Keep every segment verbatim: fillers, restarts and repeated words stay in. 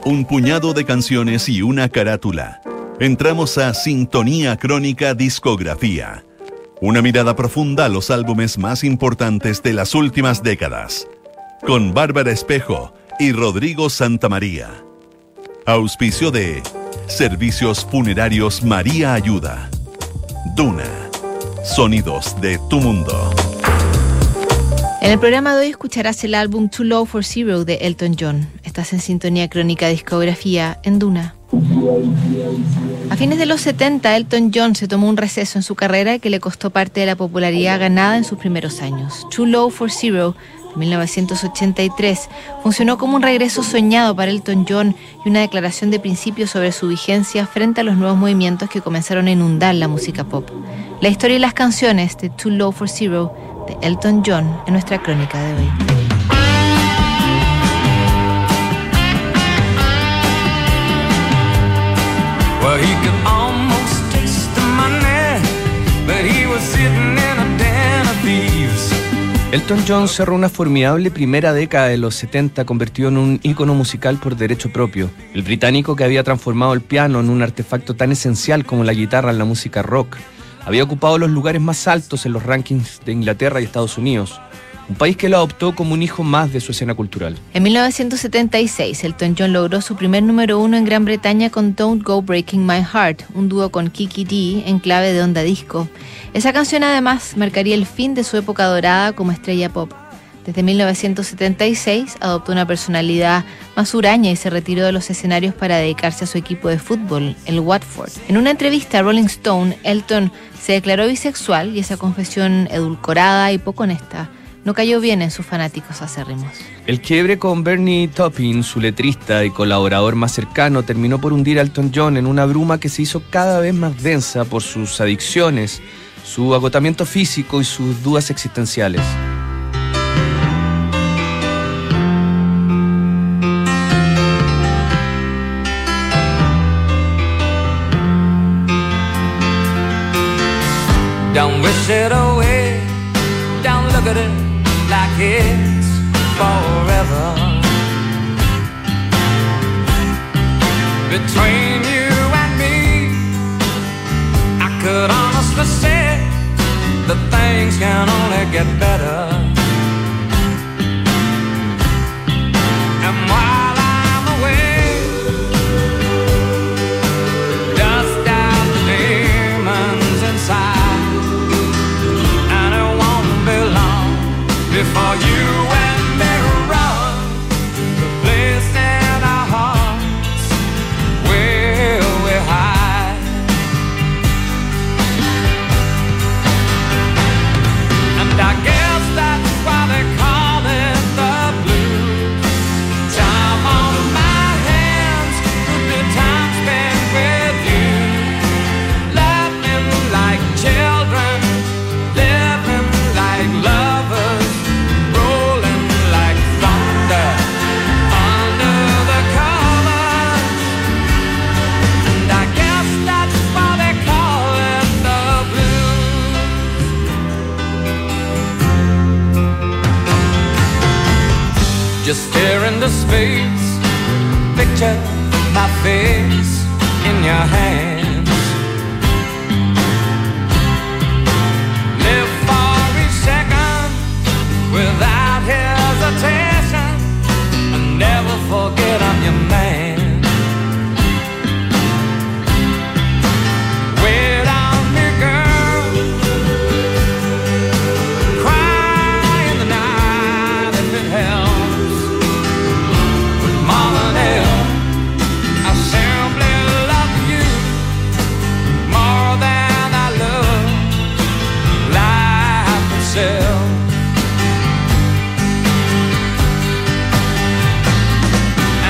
un puñado de canciones y una carátula. Entramos a Sintonía Crónica Discografía. Una mirada profunda a los álbumes más importantes de las últimas décadas. Con Bárbara Espejo y Rodrigo Santamaría. Auspicio de Servicios Funerarios María Ayuda. Duna. Sonidos de tu mundo. En el programa de hoy escucharás el álbum Too Low for Zero de Elton John. Estás en Sintonía Crónica Discografía en Duna. A fines de los setenta, Elton John se tomó un receso en su carrera que le costó parte de la popularidad ganada en sus primeros años. Too Low for Zero, de mil novecientos ochenta y tres, funcionó como un regreso soñado para Elton John y una declaración de principios sobre su vigencia frente a los nuevos movimientos que comenzaron a inundar la música pop. La historia y las canciones de Too Low for Zero de Elton John en nuestra crónica de hoy. Well, he could almost taste the money, but he was sitting in a den of thieves. Elton John cerró una formidable primera década de los setenta, convertido en un ícono musical por derecho propio. El británico, que había transformado el piano en un artefacto tan esencial como la guitarra en la música rock, había ocupado los lugares más altos en los rankings de Inglaterra y Estados Unidos, un país que lo adoptó como un hijo más de su escena cultural. En mil novecientos setenta y seis, Elton John logró su primer número uno en Gran Bretaña con Don't Go Breaking My Heart, un dúo con Kiki Dee en clave de onda disco. Esa canción además marcaría el fin de su época dorada como estrella pop. Desde mil novecientos setenta y seis adoptó una personalidad más huraña y se retiró de los escenarios para dedicarse a su equipo de fútbol, el Watford. En una entrevista a Rolling Stone, Elton se declaró bisexual y esa confesión edulcorada y poco honesta no cayó bien en sus fanáticos acérrimos. El quiebre con Bernie Taupin, su letrista y colaborador más cercano, terminó por hundir a Elton John en una bruma que se hizo cada vez más densa por sus adicciones, su agotamiento físico y sus dudas existenciales. Don't wish it away, don't look at it like it's forever. Between you and me, I could honestly say that things can only get better. And while I'm away, dust out the demons inside, and it won't be long before you and me run the place in our hearts where we hide. And I guess that's why they call it the blues. Time on my hands could be time spent with you, laughing like children, living like lovers, rolling like thunder under the covers. And I guess that's why they call it the blues. Just stare into space, picture my face in your hands. Live for each second without hesitation, and never forget I'm your man. Wait on me, girl, cry in the night if it helps. But more than ever, I simply love you more than I love life itself.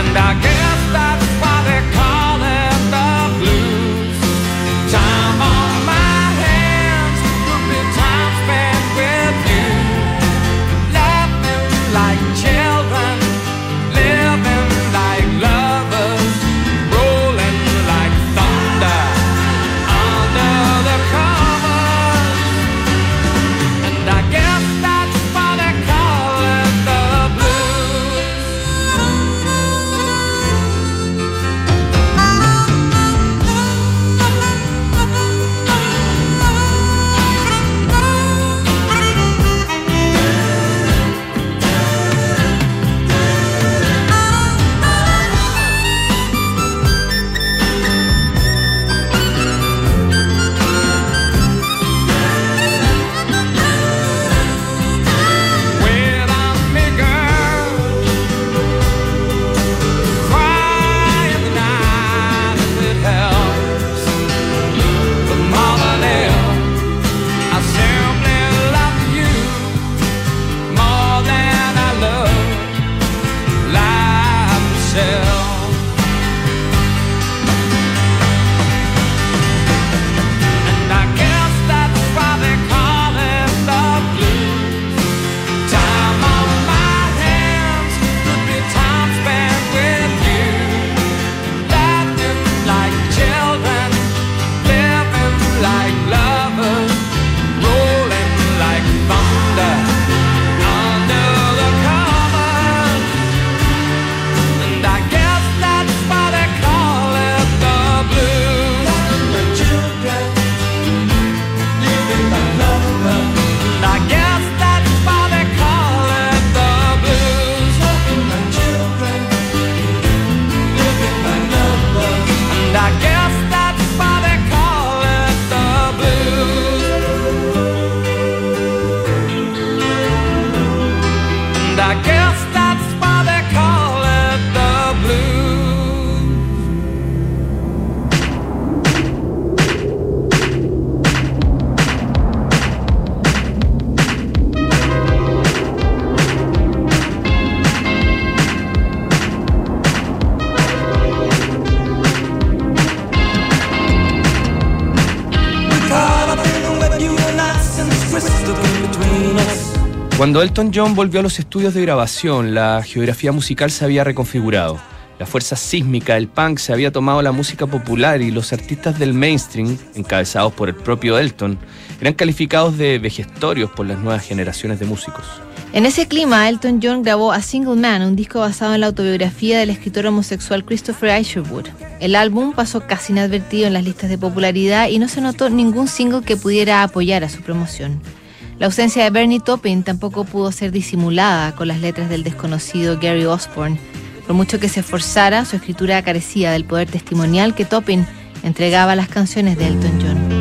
Cuando Elton John volvió a los estudios de grabación, la geografía musical se había reconfigurado. La fuerza sísmica del punk se había tomado la música popular y los artistas del mainstream, encabezados por el propio Elton, eran calificados de vejestorios por las nuevas generaciones de músicos. En ese clima, Elton John grabó A Single Man, un disco basado en la autobiografía del escritor homosexual Christopher Isherwood. El álbum pasó casi inadvertido en las listas de popularidad y no se notó ningún single que pudiera apoyar a su promoción. La ausencia de Bernie Taupin tampoco pudo ser disimulada con las letras del desconocido Gary Osborne. Por mucho que se esforzara, su escritura carecía del poder testimonial que Taupin entregaba a las canciones de Elton John.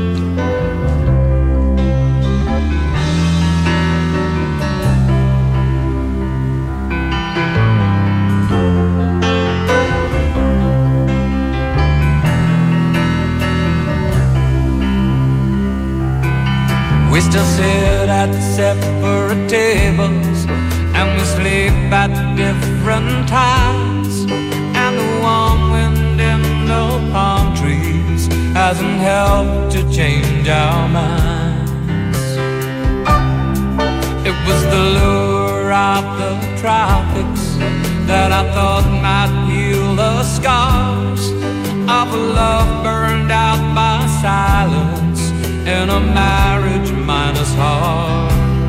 We still sit at separate tables, and we sleep at different times. And the warm wind in the palm trees hasn't helped to change our minds. It was the lure of the tropics that I thought might heal the scars of a love burned out by silence in a marriage minus heart.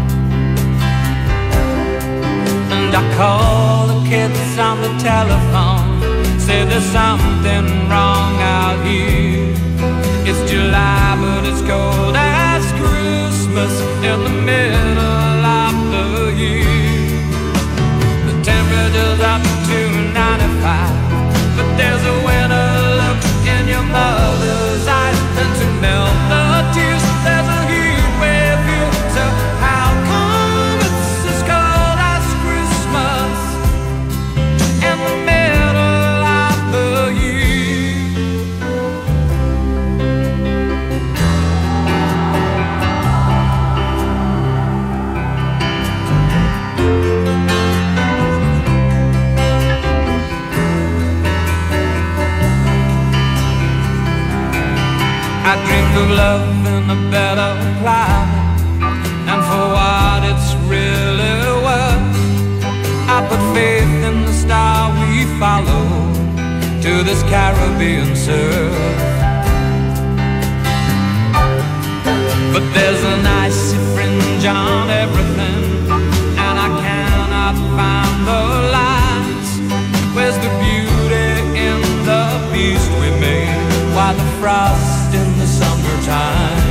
And I call the kids on the telephone, say there's something wrong out here. It's July but it's cold as Christmas in the middle of the year. The temperature's up to ninety-five, but there's a winter look in your mother's eyes, and to melt the tears there's a heat wave here. So how come it's as cold as Christmas in the middle of the year? I dreamed of love in a better climate, and for what it's really worth, I put faith in the star we follow to this Caribbean surf. But there's an icy fringe on everything, and I cannot find the lines. Where's the beauty in the beast we made? Why the frost in the summertime?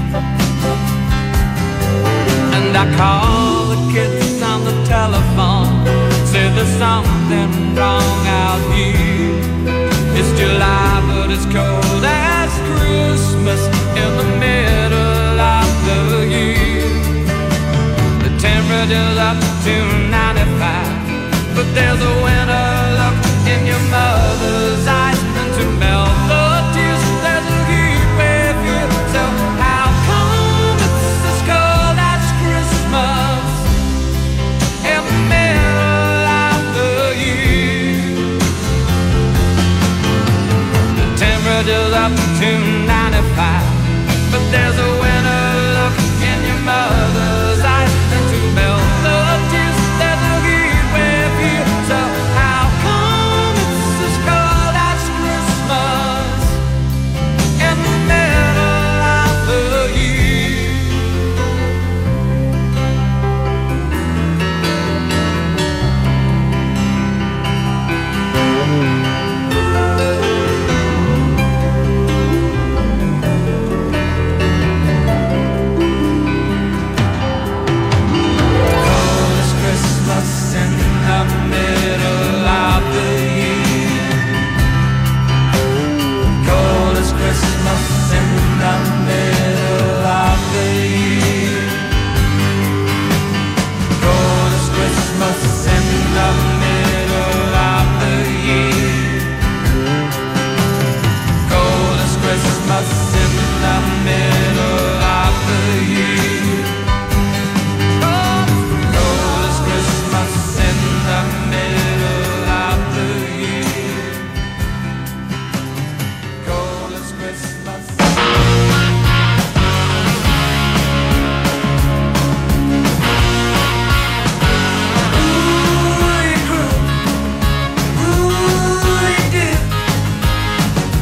And I call the kids on the telephone, say there's something wrong out here. It's July but it's cold as Christmas in the middle of the year. The temperature's up to ninety-five, but there's a winter look in your mother's eyes, and to melt the tears there's a heat wave here. So how come it's as cold as Christmas in the middle of the year? The temperature's up to ninety-five, but there's a winter look in your mother's eyes, and to melt the tears there's a heat wave here. So how come it's as cold as Christmas in the middle of the year?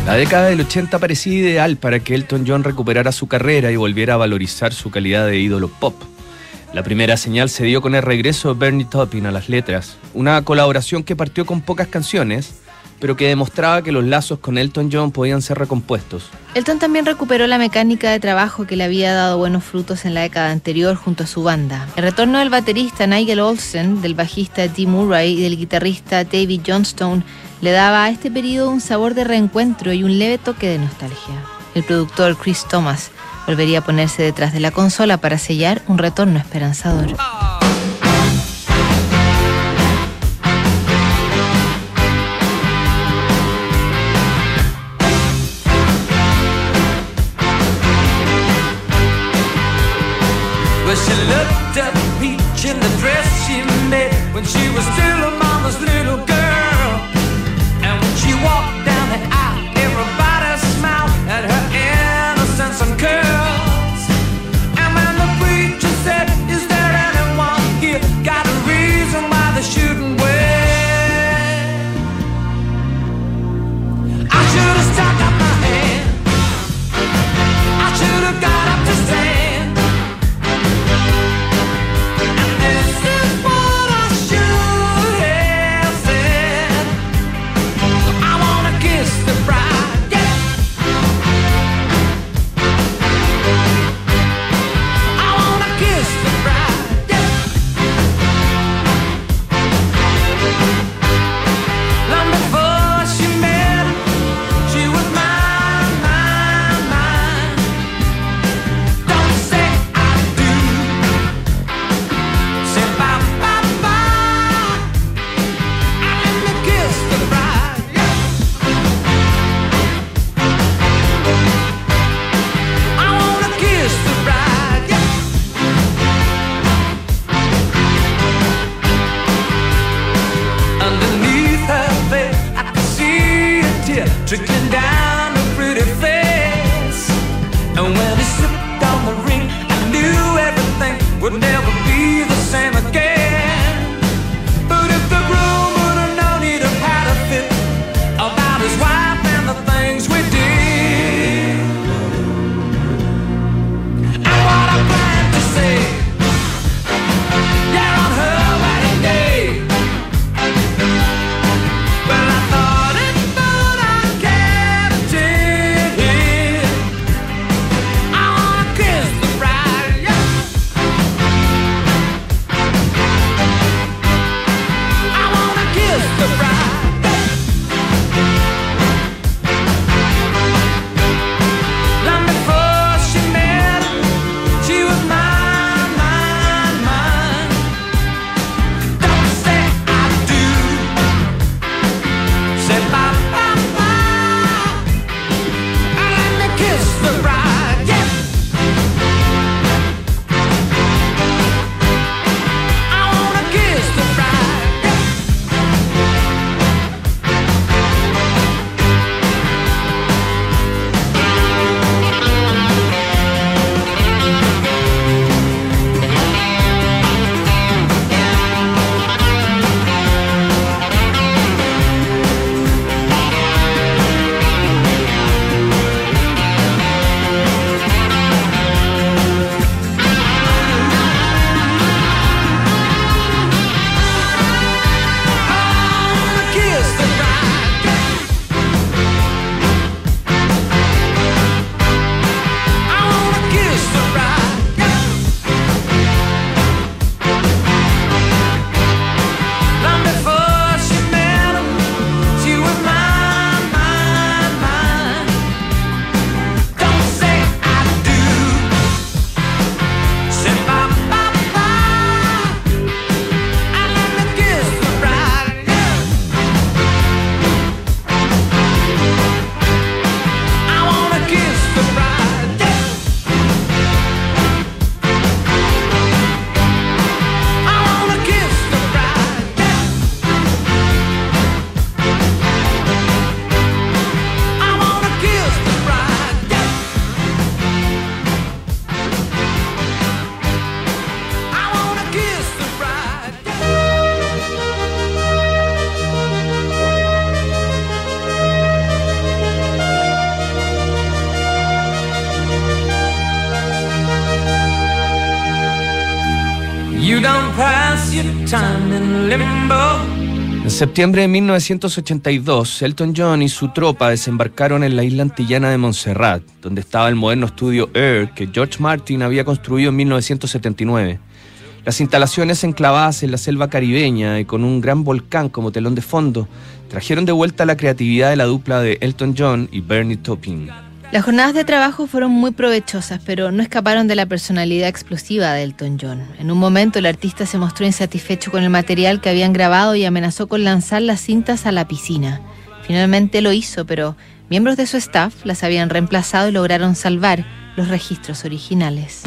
La década del ochenta parecía ideal para que Elton John recuperara su carrera y volviera a valorizar su calidad de ídolo pop. La primera señal se dio con el regreso de Bernie Taupin a las letras, una colaboración que partió con pocas canciones, pero que demostraba que los lazos con Elton John podían ser recompuestos. Elton también recuperó la mecánica de trabajo que le había dado buenos frutos en la década anterior junto a su banda. El retorno del baterista Nigel Olsson, del bajista Dee Murray y del guitarrista David Johnstone le daba a este periodo un sabor de reencuentro y un leve toque de nostalgia. El productor Chris Thomas volvería a ponerse detrás de la consola para sellar un retorno esperanzador. Well, she looked at the peach in the dress she made when she was still a mama's little girl. And when she walked down the aisle, everybody smiled at her innocence and curls. And when the preacher said, "Is there anyone here got a reason why they shouldn't wait?" I should have stuck up my hand. I should have got up to stand. Trickling down her pretty face. And when he slipped on the ring, I knew everything would never be the same again. But if the groom would have known, he'd have had a fit about his wife and the things we did. And what I planned to say, yeah, on her wedding day. Well, I thought it, but I kept pass your time in limbo. En septiembre de mil novecientos ochenta y dos, Elton John y su tropa desembarcaron en la isla antillana de Montserrat, donde estaba el moderno estudio Air que George Martin había construido en mil novecientos setenta y nueve. Las instalaciones enclavadas en la selva caribeña y con un gran volcán como telón de fondo, trajeron de vuelta la creatividad de la dupla de Elton John y Bernie Taupin. Las jornadas de trabajo fueron muy provechosas, pero no escaparon de la personalidad explosiva de Elton John. En un momento el artista se mostró insatisfecho con el material que habían grabado y amenazó con lanzar las cintas a la piscina. Finalmente lo hizo, pero miembros de su staff las habían reemplazado y lograron salvar los registros originales.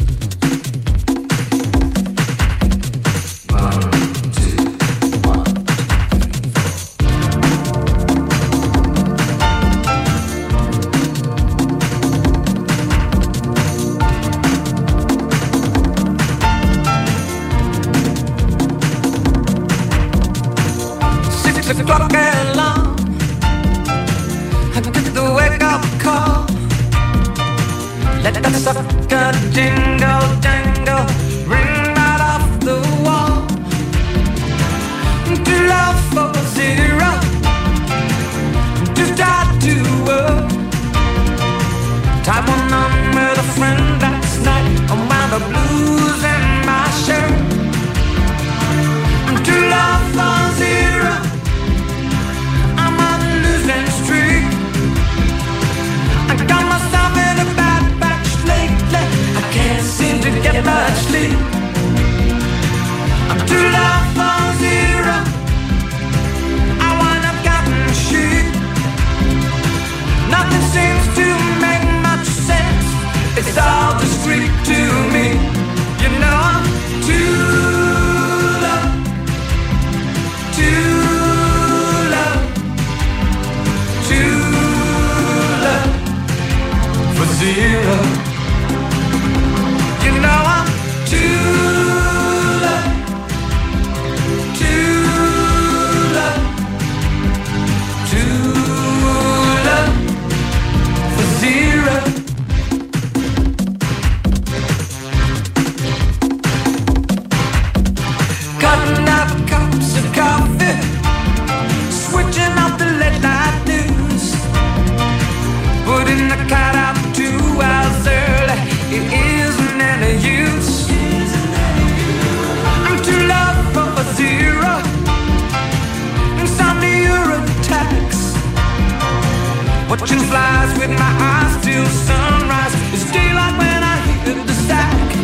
Watching flies with my eyes till sunrise. It's daylight when I hit the sack.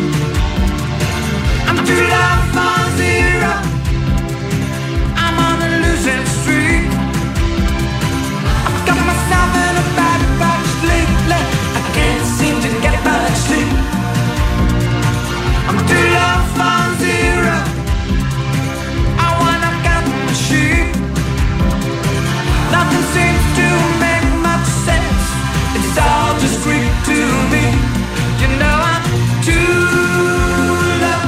I'm too loud for zero. I'm on a losing streak. I've got myself in a bad patch lately. I can't seem to get much sleep. I'm too loud for zero. I wanna get my sheep. Nothing seems to make much sense. It's all just Greek to me. You know I'm too low,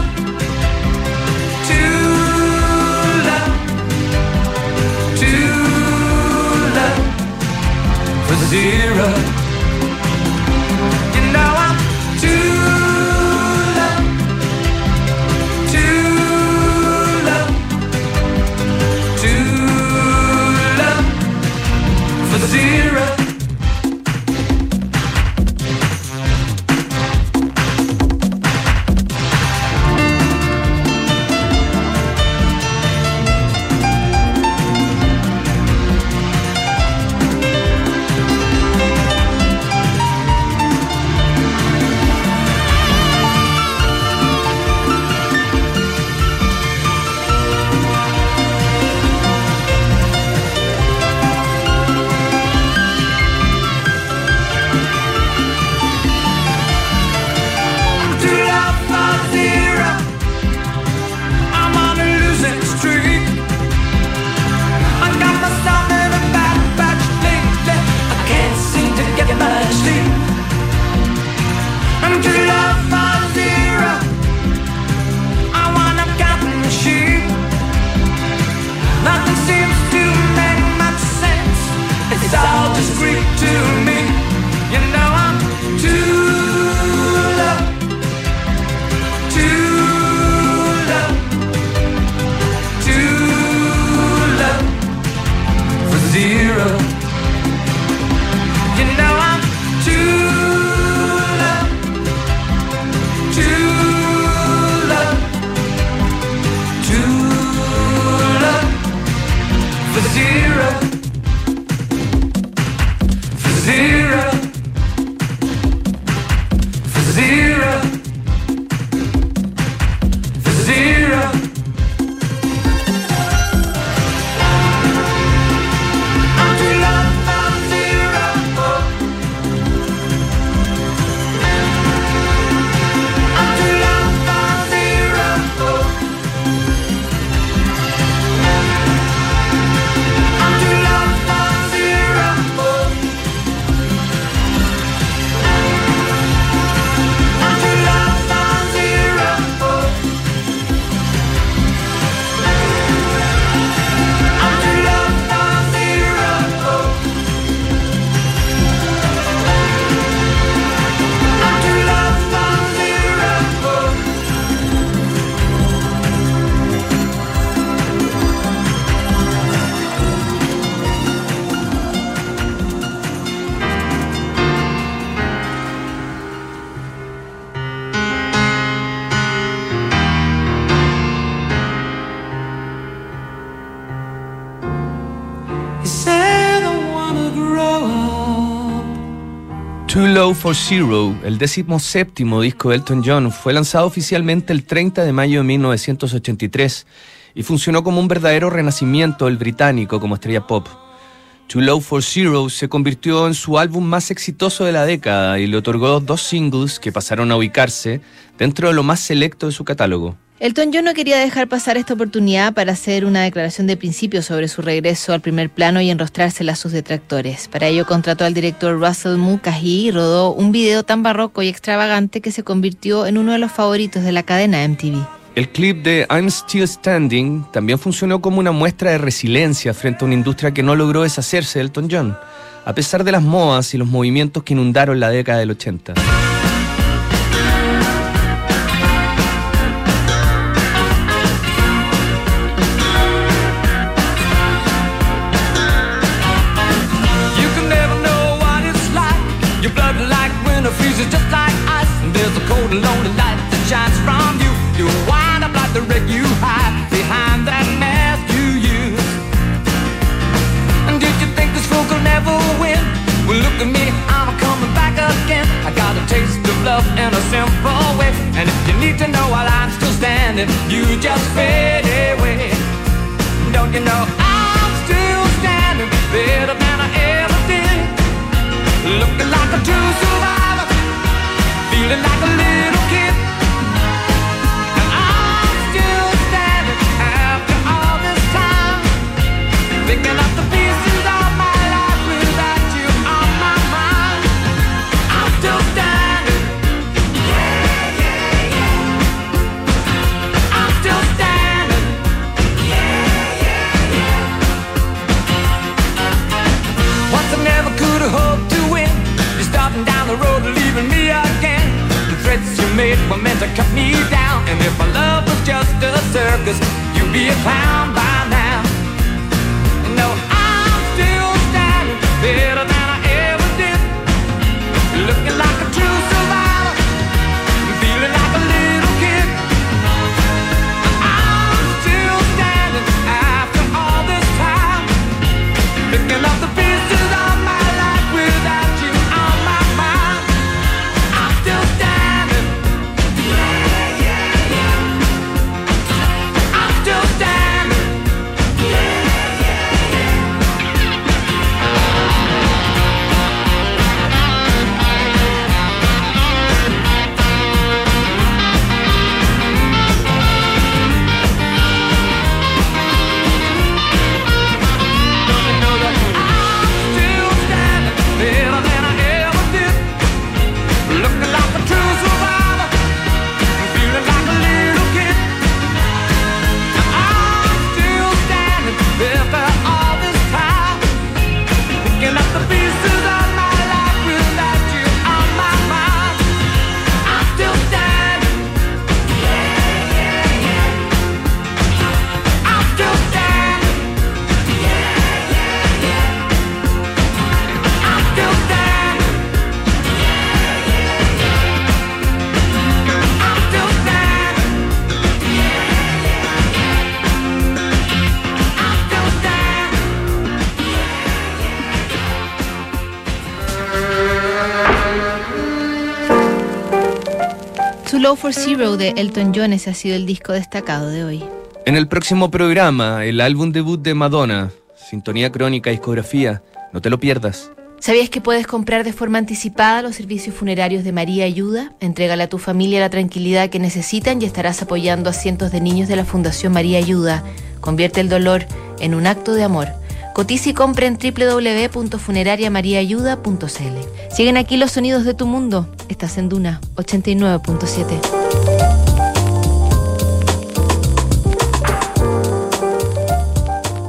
too low, too low for zero. You know I'm too low, too low, too low for zero. Too Low for Zero, el décimo séptimo disco de Elton John, fue lanzado oficialmente el treinta de mayo de mil novecientos ochenta y tres y funcionó como un verdadero renacimiento del británico como estrella pop. Too Low for Zero se convirtió en su álbum más exitoso de la década y le otorgó dos singles que pasaron a ubicarse dentro de lo más selecto de su catálogo. Elton John no quería dejar pasar esta oportunidad para hacer una declaración de principio sobre su regreso al primer plano y enrostrársela a sus detractores. Para ello contrató al director Russell Mulcahy y rodó un video tan barroco y extravagante que se convirtió en uno de los favoritos de la cadena M T V. El clip de I'm Still Standing también funcionó como una muestra de resiliencia frente a una industria que no logró deshacerse de Elton John, a pesar de las modas y los movimientos que inundaron la década del ochenta. Just like ice, and there's a cold and lonely light that shines from you. You wind up like the wreck you hide behind that mask you use. And did you think this fool could never win? Well, look at me, I'm coming back again. I got a taste of love in a simple way. And if you need to know while I'm still standing, you just fade away. Don't you know I'm still standing better than I ever did? Looking like a true survivor, feeling like a little kid. And I'm still standing after all this time, picking up the pieces of my life without you on my mind. I'm still standing. Yeah, yeah, yeah. I'm still standing. Yeah, yeah, yeah. Once I never could have hoped to win. You're starting down the road and leaving me again. The threats you made were meant to cut me down. And if my love was just a circus, you'd be a clown by now. No, I'm still standing better than I ever did. Looking like a true survivor, feeling like a little kid. I'm still standing after all this time, picking up the pieces of my life without you on my mind. I'm still standing. Yeah, yeah, yeah. I'm still standing. Yeah, yeah, yeah. Don't you know that I'm still standing better than I ever did? Looking like a true survivor, feeling like a little kid. I'm still standing after all this time, picking up the pieces of my life without you on my mind. I'm still standing. Yeah, yeah, yeah. I'm still standing. Yeah, yeah, yeah. I'm still standing. I'm still standing. I'm still standing. Too Low for Zero de Elton John, ese ha sido el disco destacado de hoy. En el próximo programa, el álbum debut de Madonna, Sintonía Crónica, Discografía. No te lo pierdas. ¿Sabías que puedes comprar de forma anticipada los servicios funerarios de María Ayuda? Entrégale a tu familia la tranquilidad que necesitan y estarás apoyando a cientos de niños de la Fundación María Ayuda. Convierte el dolor en un acto de amor. Cotiza y compra en doble u doble u doble u punto funeraria maría ayuda punto c l. Siguen aquí los sonidos de tu mundo. Estás en Duna ochenta y nueve punto siete.